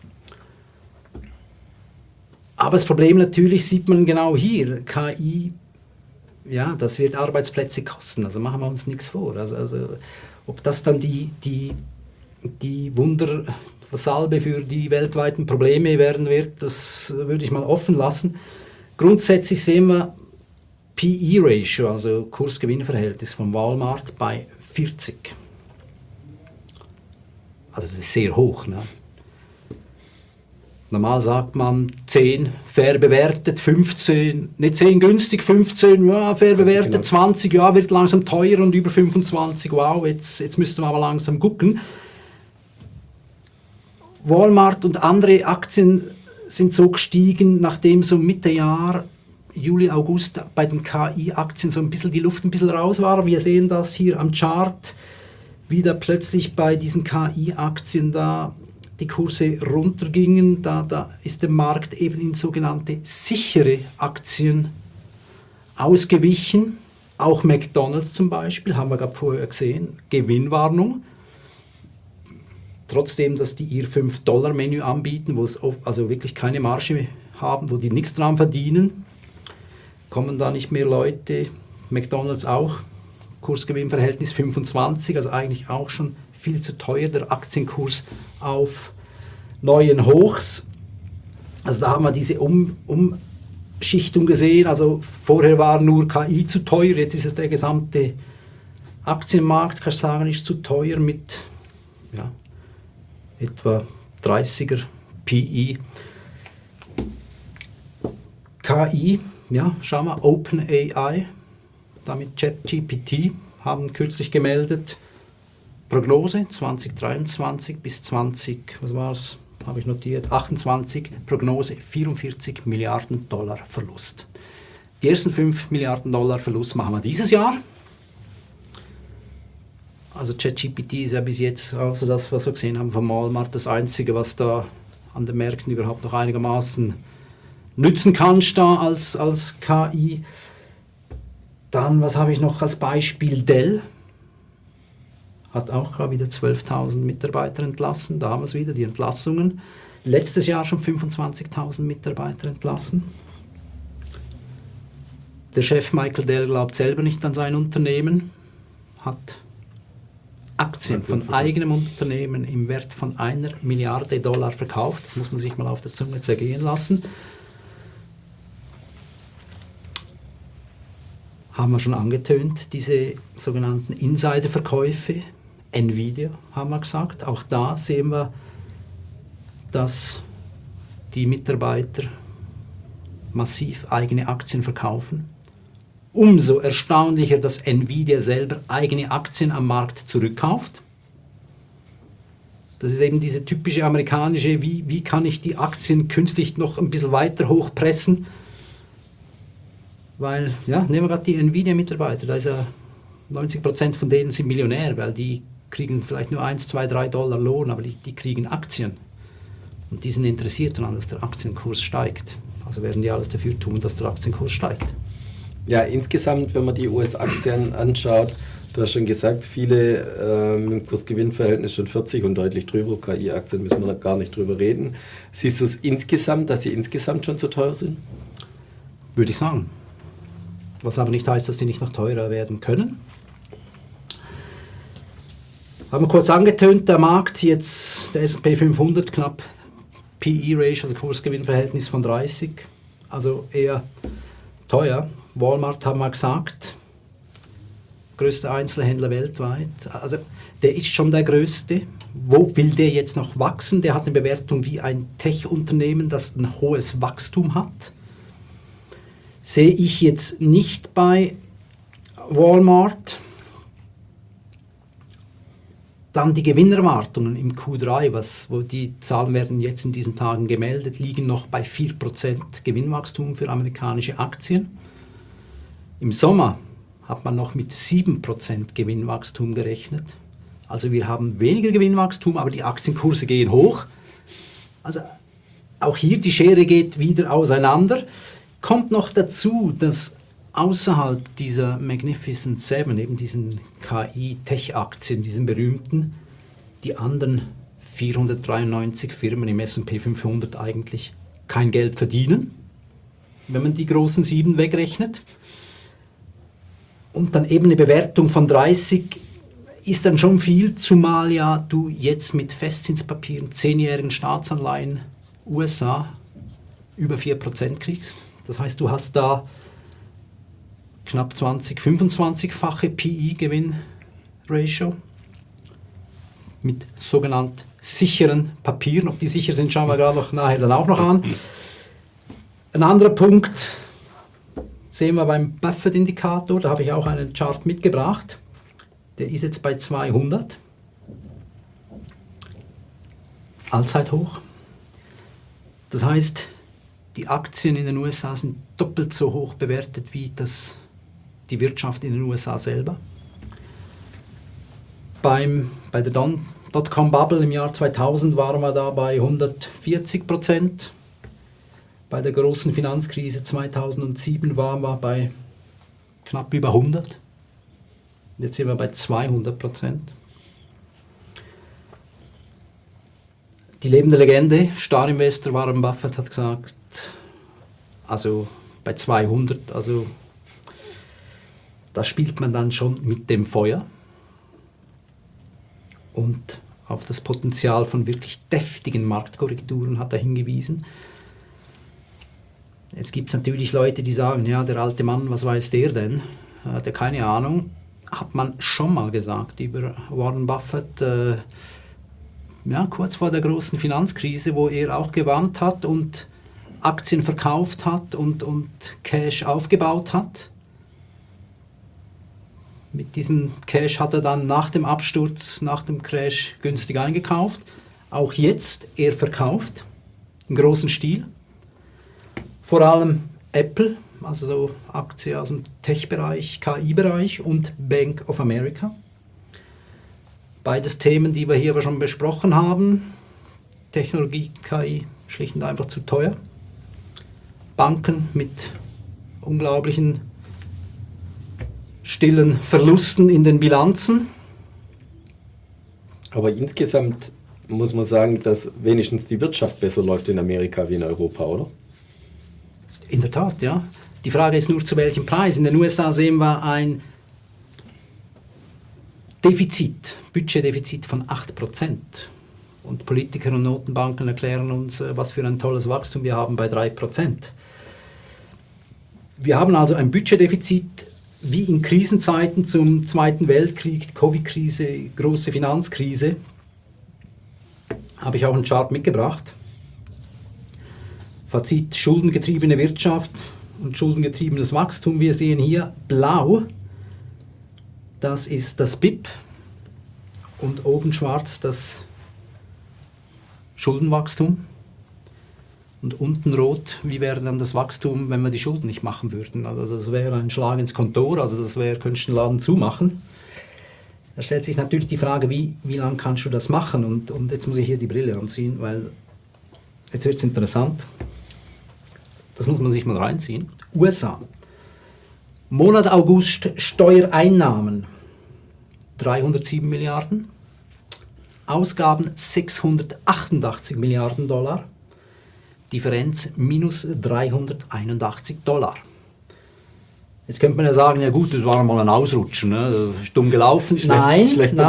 Aber das Problem natürlich sieht man genau hier, KI, ja, das wird Arbeitsplätze kosten, also machen wir uns nichts vor. Also ob das dann die Wundersalbe für die weltweiten Probleme werden wird, das würde ich mal offen lassen. Grundsätzlich sehen wir PE-Ratio, also Kurs-Gewinn-Verhältnis von Walmart bei 40. Also das ist sehr hoch. Ne? Normal sagt man 10 fair bewertet, 15, nicht 10 günstig, 15 ja, fair bewertet, genau. 20 ja, wird langsam teuer und über 25, wow, jetzt müssten wir aber langsam gucken. Walmart und andere Aktien sind so gestiegen, nachdem so Mitte Jahr, Juli, August bei den KI-Aktien so ein bisschen die Luft ein bisschen raus war. Wir sehen das hier am Chart, wieder plötzlich bei diesen KI-Aktien da die Kurse runtergingen. Da ist der Markt eben in sogenannte sichere Aktien ausgewichen. Auch McDonald's zum Beispiel, haben wir gerade vorher gesehen, Gewinnwarnung. Trotzdem, dass die ihr $5-Menü anbieten, wo es also wirklich keine Marge haben, wo die nichts dran verdienen, kommen da nicht mehr Leute. McDonald's auch, Kursgewinnverhältnis 25, also eigentlich auch schon viel zu teuer, der Aktienkurs auf neuen Hochs. Also da haben wir diese Umschichtung gesehen, also vorher war nur KI zu teuer, jetzt ist es der gesamte Aktienmarkt, kann ich sagen, ist zu teuer mit etwa 30er PI. KI, ja, schauen wir, OpenAI, damit ChatGPT, haben kürzlich gemeldet, Prognose 2023 bis 20, was war es, habe ich notiert, 28, Prognose $44 Milliarden Verlust. Die ersten $5 Milliarden Verlust machen wir dieses Jahr. Also ChatGPT ist ja bis jetzt, also das, was wir gesehen haben von Walmart, das Einzige, was da an den Märkten überhaupt noch einigermaßen nützen kann da als KI. Dann, was habe ich noch als Beispiel? Dell hat auch gerade wieder 12.000 Mitarbeiter entlassen. Da haben wir es wieder, die Entlassungen. Letztes Jahr schon 25.000 Mitarbeiter entlassen. Der Chef Michael Dell glaubt selber nicht an sein Unternehmen, hat Aktien von eigenem Unternehmen im Wert von $1 Milliarde verkauft. Das muss man sich mal auf der Zunge zergehen lassen. Haben wir schon angetönt, diese sogenannten Insiderverkäufe. Nvidia, haben wir gesagt. Auch da sehen wir, dass die Mitarbeiter massiv eigene Aktien verkaufen. Umso erstaunlicher, dass Nvidia selber eigene Aktien am Markt zurückkauft. Das ist eben diese typische amerikanische, wie kann ich die Aktien künstlich noch ein bisschen weiter hochpressen? Weil, ja, nehmen wir gerade die Nvidia-Mitarbeiter, da ist ja 90% von denen sind Millionär, weil die kriegen vielleicht nur $1, $2, $3 Lohn, aber die kriegen Aktien. Und die sind interessiert daran, dass der Aktienkurs steigt. Also werden die alles dafür tun, dass der Aktienkurs steigt. Ja, insgesamt, wenn man die US-Aktien anschaut, du hast schon gesagt, viele mit dem Kursgewinnverhältnis schon 40 und deutlich drüber. KI-Aktien müssen wir gar nicht drüber reden. Siehst du es insgesamt, dass sie insgesamt schon zu teuer sind? Würde ich sagen. Was aber nicht heißt, dass sie nicht noch teurer werden können. Haben wir kurz angetönt, der Markt jetzt, der S&P 500, knapp PE-Ratio, also Kursgewinnverhältnis von 30, also eher teuer. Walmart haben wir gesagt, größter Einzelhändler weltweit, also der ist schon der größte. Wo will der jetzt noch wachsen? Der hat eine Bewertung wie ein Tech-Unternehmen, das ein hohes Wachstum hat. Sehe ich jetzt nicht bei Walmart. Dann die Gewinnerwartungen im Q3, wo die Zahlen werden jetzt in diesen Tagen gemeldet, liegen noch bei 4% Gewinnwachstum für amerikanische Aktien. Im Sommer hat man noch mit 7% Gewinnwachstum gerechnet. Also wir haben weniger Gewinnwachstum, aber die Aktienkurse gehen hoch. Also auch hier die Schere geht wieder auseinander. Kommt noch dazu, dass außerhalb dieser Magnificent Seven, eben diesen KI-Tech-Aktien, diesen berühmten, die anderen 493 Firmen im S&P 500 eigentlich kein Geld verdienen, wenn man die großen 7 wegrechnet. Und dann eben eine Bewertung von 30 ist dann schon viel, zumal ja du jetzt mit Festzinspapieren, 10-jährigen Staatsanleihen USA über 4% kriegst. Das heißt, du hast da knapp 25-fache PE-Gewinn-Ratio. mit sogenannt sicheren Papieren. Ob die sicher sind, schauen wir gerade noch nachher dann auch noch an. Ein anderer Punkt sehen wir beim Buffett-Indikator, da habe ich auch einen Chart mitgebracht. Der ist jetzt bei 200. Allzeithoch. Das heißt, die Aktien in den USA sind doppelt so hoch bewertet wie die Wirtschaft in den USA selber. Bei der Dotcom-Bubble im Jahr 2000 waren wir da bei 140%. Bei der großen Finanzkrise 2007 waren wir bei knapp über 100. Jetzt sind wir bei 200%. Die lebende Legende, Star-Investor Warren Buffett hat gesagt, also bei 200, also da spielt man dann schon mit dem Feuer. Und auf das Potenzial von wirklich deftigen Marktkorrekturen hat er hingewiesen. Jetzt gibt es natürlich Leute, die sagen, ja, der alte Mann, was weiß der denn? Hat er keine Ahnung. Hat man schon mal gesagt über Warren Buffett, kurz vor der großen Finanzkrise, wo er auch gewarnt hat und Aktien verkauft hat und Cash aufgebaut hat. Mit diesem Cash hat er dann nach dem Absturz, nach dem Crash günstig eingekauft. Auch jetzt, er verkauft im großen Stil. Vor allem Apple, also so Aktien aus dem Tech-Bereich, KI-Bereich und Bank of America. Beides Themen, die wir hier schon besprochen haben. Technologie, KI, schlicht und einfach zu teuer. Banken mit unglaublichen stillen Verlusten in den Bilanzen. Aber insgesamt muss man sagen, dass wenigstens die Wirtschaft besser läuft in Amerika wie in Europa, oder? In der Tat, ja. Die Frage ist nur, zu welchem Preis. In den USA sehen wir ein Budgetdefizit von 8%. Und Politiker und Notenbanken erklären uns, was für ein tolles Wachstum wir haben bei 3%. Wir haben also ein Budgetdefizit wie in Krisenzeiten zum Zweiten Weltkrieg, Covid-Krise, große Finanzkrise. Habe ich auch einen Chart mitgebracht. Fazit: schuldengetriebene Wirtschaft und schuldengetriebenes Wachstum. Wir sehen hier blau, das ist das BIP und oben schwarz das Schuldenwachstum. Und unten rot, wie wäre dann das Wachstum, wenn wir die Schulden nicht machen würden? Also das wäre ein Schlag ins Kontor, also das wäre, könntest du den Laden zumachen. Da stellt sich natürlich die Frage, wie lange kannst du das machen? Und jetzt muss ich hier die Brille anziehen, weil jetzt wird es interessant. Das muss man sich mal reinziehen. USA. Monat August Steuereinnahmen 307 Milliarden. Ausgaben 688 Milliarden Dollar. Differenz minus 381 Dollar. Jetzt könnte man ja sagen, ja gut, das war mal ein Ausrutschen, ne? Ist dumm gelaufen. Nein,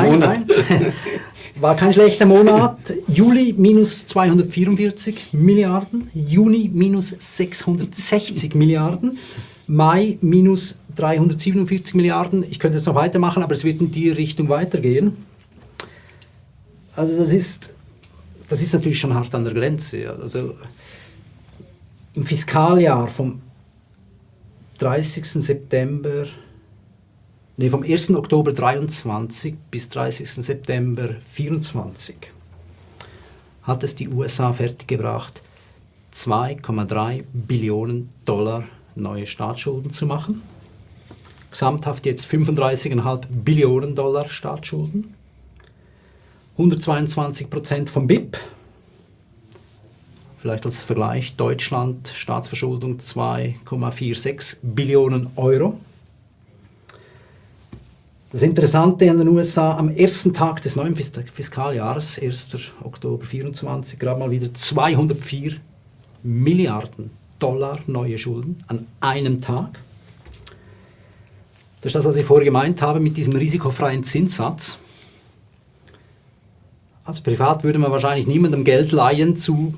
war kein schlechter Monat. Juli minus 244 Milliarden, Juni minus 660 Milliarden, Mai minus 347 Milliarden. Ich könnte jetzt noch weitermachen, aber es wird in die Richtung weitergehen. Also das ist natürlich schon hart an der Grenze. Also im Fiskaljahr vom 1. Oktober 23 bis 30. September 24 hat es die USA fertiggebracht, 2,3 Billionen Dollar neue Staatsschulden zu machen. Gesamthaft jetzt 35,5 Billionen Dollar Staatsschulden. 122% vom BIP. Vielleicht als Vergleich, Deutschland, Staatsverschuldung 2,46 Billionen Euro. Das Interessante an den USA, am ersten Tag des neuen Fiskaljahres, 1. Oktober 24, gerade mal wieder 204 Milliarden Dollar neue Schulden an einem Tag. Das ist das, was ich vorher gemeint habe mit diesem risikofreien Zinssatz. Als Privat würde man wahrscheinlich niemandem Geld leihen zu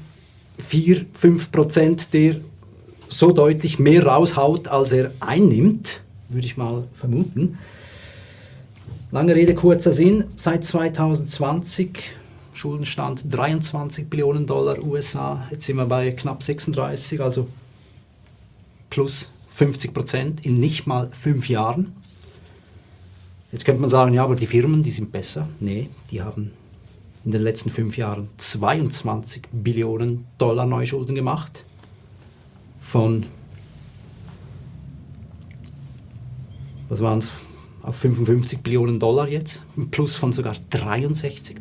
4-5%, der so deutlich mehr raushaut, als er einnimmt, würde ich mal vermuten. Lange Rede, kurzer Sinn. Seit 2020 Schuldenstand 23 Billionen Dollar USA. Jetzt sind wir bei knapp 36, also plus 50% in nicht mal 5 Jahren. Jetzt könnte man sagen, ja, aber die Firmen, die sind besser. Nee, die haben in den letzten 5 Jahren 22 Billionen Dollar Neuschulden gemacht. Von, was waren es, auf 55 Billionen Dollar jetzt. Ein Plus von sogar 63%.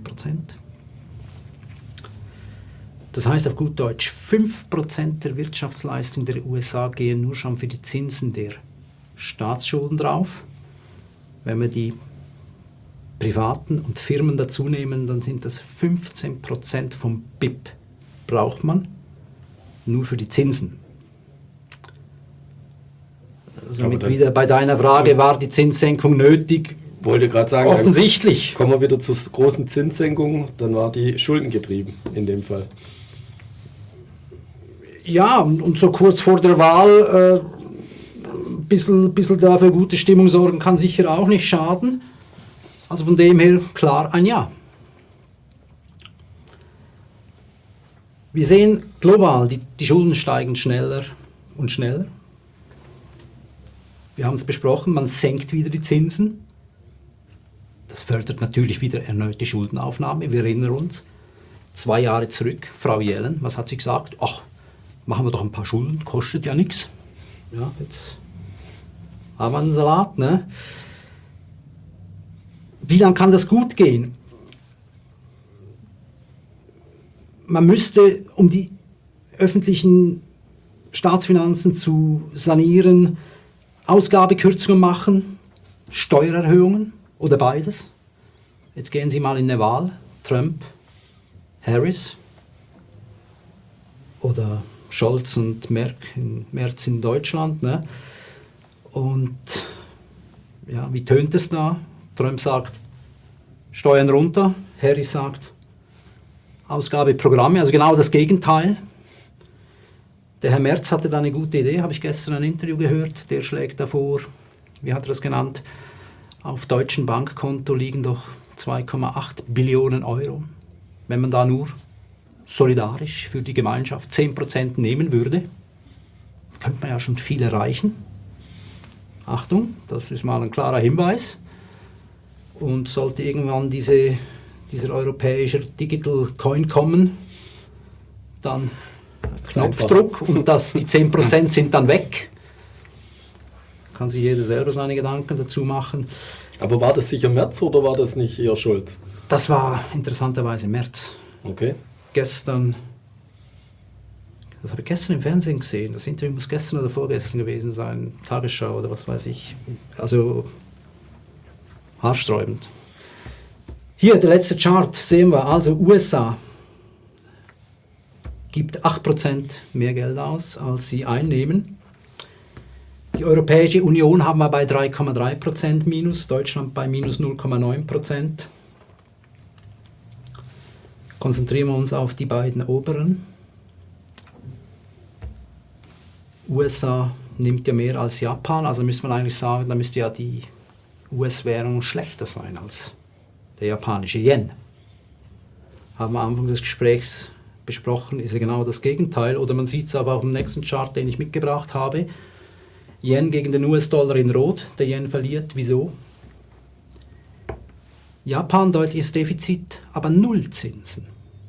Das heißt auf gut Deutsch, 5% der Wirtschaftsleistung der USA gehen nur schon für die Zinsen der Staatsschulden drauf. Wenn wir die Privaten und Firmen dazu nehmen, dann sind das 15% vom BIP braucht man nur für die Zinsen. Somit wieder bei deiner Frage, war die Zinssenkung nötig? Wollte gerade sagen, offensichtlich. Kommen wir wieder zur großen Zinssenkung, dann war die Schulden getrieben in dem Fall. Ja, und so kurz vor der Wahl ein bisschen dafür gute Stimmung sorgen kann sicher auch nicht schaden. Also von dem her klar ein Ja. Wir sehen global, die Schulden steigen schneller und schneller. Wir haben es besprochen, man senkt wieder die Zinsen. Das fördert natürlich wieder erneute Schuldenaufnahme. Wir erinnern uns, 2 Jahre zurück, Frau Yellen, was hat sie gesagt? Ach, machen wir doch ein paar Schulden, kostet ja nichts. Ja, jetzt haben wir einen Salat, ne? Wie lange kann das gut gehen? Man müsste, um die öffentlichen Staatsfinanzen zu sanieren, Ausgabekürzungen machen, Steuererhöhungen oder beides. Jetzt gehen Sie mal in eine Wahl, Trump, Harris oder Scholz und Merz in Deutschland. Ne? Und ja, wie tönt es da? Trump sagt, Steuern runter, Harris sagt, Ausgabeprogramme, also genau das Gegenteil. Der Herr Merz hatte da eine gute Idee, habe ich gestern ein Interview gehört, der schlägt davor, wie hat er das genannt, auf deutschen Bankkonto liegen doch 2,8 Billionen Euro. Wenn man da nur solidarisch für die Gemeinschaft 10% nehmen würde, könnte man ja schon viel erreichen. Achtung, das ist mal ein klarer Hinweis. Und sollte irgendwann dieser europäische Digital Coin kommen, dann Knopfdruck und die 10% sind dann weg. Kann sich jeder selber seine Gedanken dazu machen. Aber war das sicher Merz oder war das nicht eher Scholz? Das war interessanterweise Merz. Okay. Das habe ich gestern im Fernsehen gesehen. Das Interview muss gestern oder vorgestern gewesen sein. Tagesschau oder was weiß ich. Also haarsträubend. Hier, der letzte Chart sehen wir. Also USA gibt 8% mehr Geld aus, als sie einnehmen. Die Europäische Union haben wir bei 3,3% minus, Deutschland bei minus 0,9%. Konzentrieren wir uns auf die beiden oberen. USA nimmt ja mehr als Japan, also müsste man eigentlich sagen, da müsste ja die US-Währung schlechter sein als der japanische Yen. Haben wir am Anfang des Gesprächs besprochen, ist ja genau das Gegenteil. Oder man sieht es aber auch im nächsten Chart, den ich mitgebracht habe. Yen gegen den US-Dollar in Rot. Der Yen verliert. Wieso? Japan deutliches Defizit, aber null Zinsen.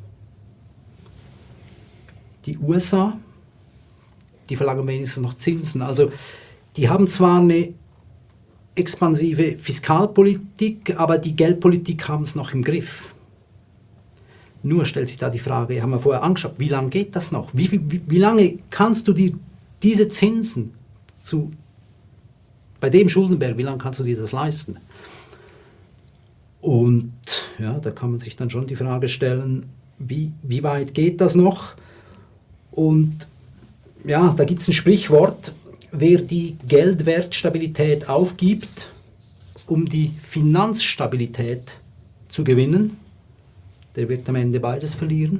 Die USA, die verlangen wenigstens noch Zinsen. Also die haben zwar eine expansive Fiskalpolitik, aber die Geldpolitik haben es noch im Griff. Nur stellt sich da die Frage, haben wir vorher angeschaut, wie lange geht das noch? Wie lange kannst du dir diese Zinsen bei dem Schuldenberg, wie lange kannst du dir das leisten? Und ja, da kann man sich dann schon die Frage stellen, wie weit geht das noch? Und ja, da gibt es ein Sprichwort, wer die Geldwertstabilität aufgibt, um die Finanzstabilität zu gewinnen, der wird am Ende beides verlieren.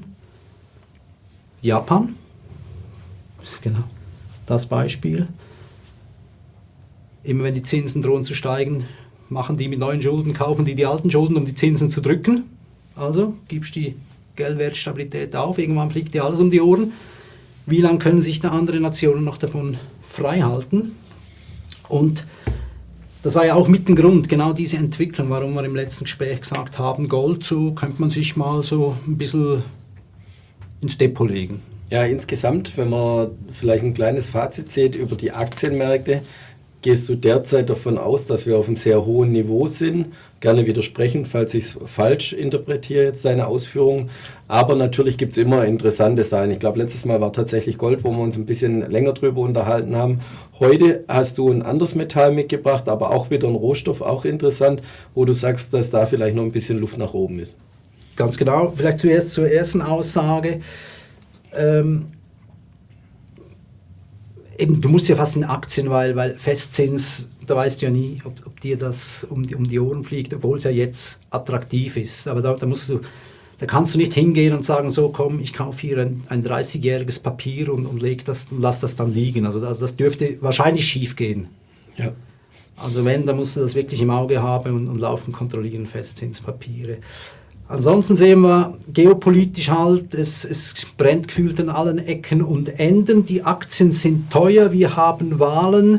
Japan ist genau das Beispiel. Immer wenn die Zinsen drohen zu steigen, machen die mit neuen Schulden, kaufen die alten Schulden, um die Zinsen zu drücken. Also gibst die Geldwertstabilität auf, irgendwann fliegt dir alles um die Ohren. Wie lange können sich da andere Nationen noch davon frei halten? Und das war ja auch mit dem Grund, genau diese Entwicklung, warum wir im letzten Gespräch gesagt haben, Gold, so könnte man sich mal so ein bisschen ins Depot legen. Ja, insgesamt, wenn man vielleicht ein kleines Fazit sieht über die Aktienmärkte, gehst du derzeit davon aus, dass wir auf einem sehr hohen Niveau sind? Gerne widersprechen, falls ich es falsch interpretiere, jetzt deine Ausführungen. Aber natürlich gibt es immer interessante Sachen. Ich glaube, letztes Mal war tatsächlich Gold, wo wir uns ein bisschen länger drüber unterhalten haben. Heute hast du ein anderes Metall mitgebracht, aber auch wieder ein Rohstoff, auch interessant, wo du sagst, dass da vielleicht noch ein bisschen Luft nach oben ist. Ganz genau. Vielleicht zuerst zur ersten Aussage. Eben, du musst ja fast in Aktien, weil Festzins, da weißt du ja nie, ob dir das um die Ohren fliegt, obwohl es ja jetzt attraktiv ist. Aber da kannst du nicht hingehen und sagen, so komm, ich kaufe hier ein 30-jähriges Papier und lass das dann liegen. Also das dürfte wahrscheinlich schief gehen. Ja. Also wenn, dann musst du das wirklich im Auge haben und laufend kontrollieren, Festzinspapiere. Ansonsten sehen wir geopolitisch halt, es brennt gefühlt an allen Ecken und Enden. Die Aktien sind teuer, wir haben Wahlen.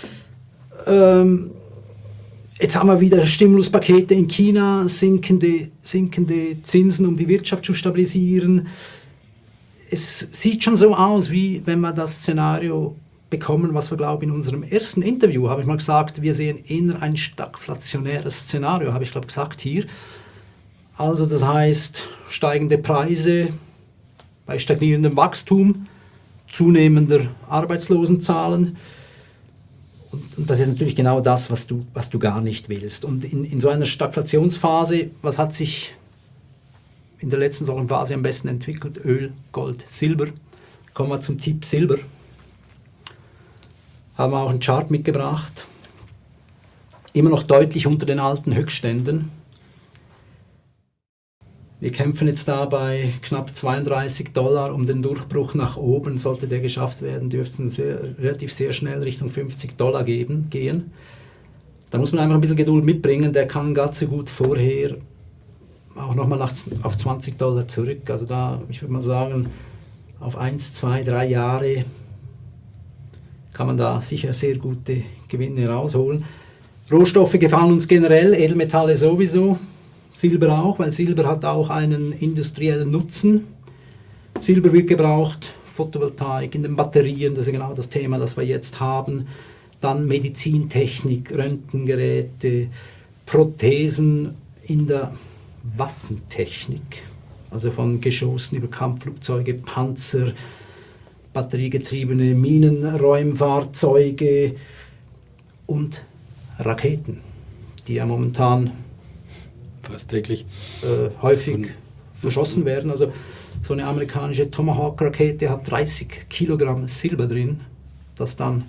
Jetzt haben wir wieder Stimuluspakete in China, sinkende Zinsen, um die Wirtschaft zu stabilisieren. Es sieht schon so aus, wie wenn wir das Szenario bekommen, was wir, glaube ich, in unserem ersten Interview, habe ich mal gesagt, wir sehen eher ein stagflationäres Szenario, habe ich, glaube ich, gesagt hier. Also das heißt, steigende Preise bei stagnierendem Wachstum, zunehmender Arbeitslosenzahlen. Und das ist natürlich genau das, was du gar nicht willst. Und in so einer Stagflationsphase, was hat sich in der letzten solchen Phase am besten entwickelt? Öl, Gold, Silber. Kommen wir zum Tipp Silber. Haben wir auch einen Chart mitgebracht. Immer noch deutlich unter den alten Höchstständen. Wir kämpfen jetzt da bei knapp $32 um den Durchbruch nach oben. Sollte der geschafft werden, dürfte es relativ sehr schnell Richtung $50 gehen. Da muss man einfach ein bisschen Geduld mitbringen. Der kann gar so gut vorher auch nochmal auf $20 zurück. Also da, ich würde mal sagen, auf 1, 2, 3 Jahre kann man da sicher sehr gute Gewinne rausholen. Rohstoffe gefallen uns generell, Edelmetalle sowieso. Silber auch, weil Silber hat auch einen industriellen Nutzen. Silber wird gebraucht, Photovoltaik, in den Batterien, das ist genau das Thema, das wir jetzt haben. Dann Medizintechnik, Röntgengeräte, Prothesen in der Waffentechnik. Also von Geschossen über Kampfflugzeuge, Panzer, batteriegetriebene Minenräumfahrzeuge und Raketen, die ja momentan fast täglich häufig verschossen werden. Also so eine amerikanische Tomahawk-Rakete hat 30 Kilogramm Silber drin, das dann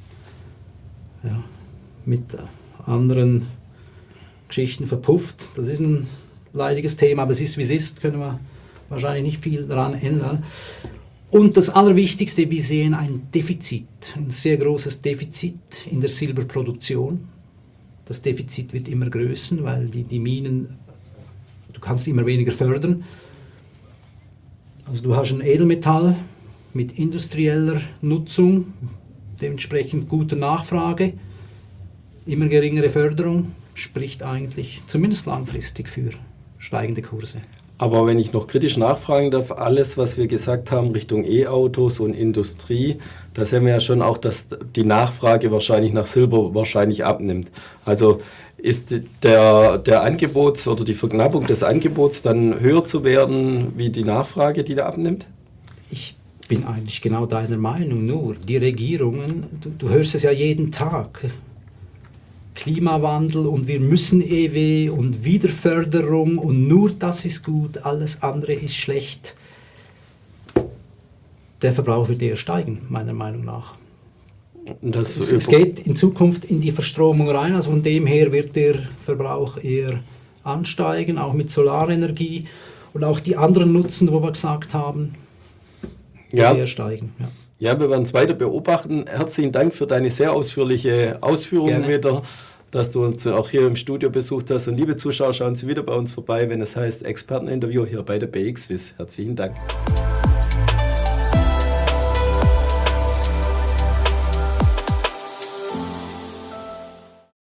mit anderen Geschichten verpufft. Das ist ein leidiges Thema, aber es ist wie es ist, können wir wahrscheinlich nicht viel daran ändern. Und das Allerwichtigste, wir sehen ein sehr großes Defizit in der Silberproduktion. Das Defizit wird immer größer, weil die Minen, du kannst immer weniger fördern. Also du hast ein Edelmetall mit industrieller Nutzung, dementsprechend guter Nachfrage, immer geringere Förderung, spricht eigentlich zumindest langfristig für steigende Kurse. Aber wenn ich noch kritisch nachfragen darf, alles, was wir gesagt haben Richtung E-Autos und Industrie, da sehen wir ja schon auch, dass die Nachfrage wahrscheinlich nach Silber wahrscheinlich abnimmt. Also ist der Angebots- oder die Verknappung des Angebots dann höher zu werden wie die Nachfrage, die da abnimmt? Ich bin eigentlich genau deiner Meinung, nur die Regierungen, du hörst es ja jeden Tag, Klimawandel und wir müssen EW und Wiederförderung und nur das ist gut, alles andere ist schlecht. Der Verbrauch wird eher steigen, meiner Meinung nach. Es geht in Zukunft in die Verstromung rein, also von dem her wird der Verbrauch eher ansteigen, auch mit Solarenergie und auch die anderen Nutzen, wo wir gesagt haben, eher steigen. Ja, wir werden es weiter beobachten. Herzlichen Dank für deine sehr ausführliche Ausführungen wieder dass du uns auch hier im Studio besucht hast. Und liebe Zuschauer, schauen Sie wieder bei uns vorbei, wenn es heißt Experteninterview hier bei der BXWIS. Herzlichen Dank.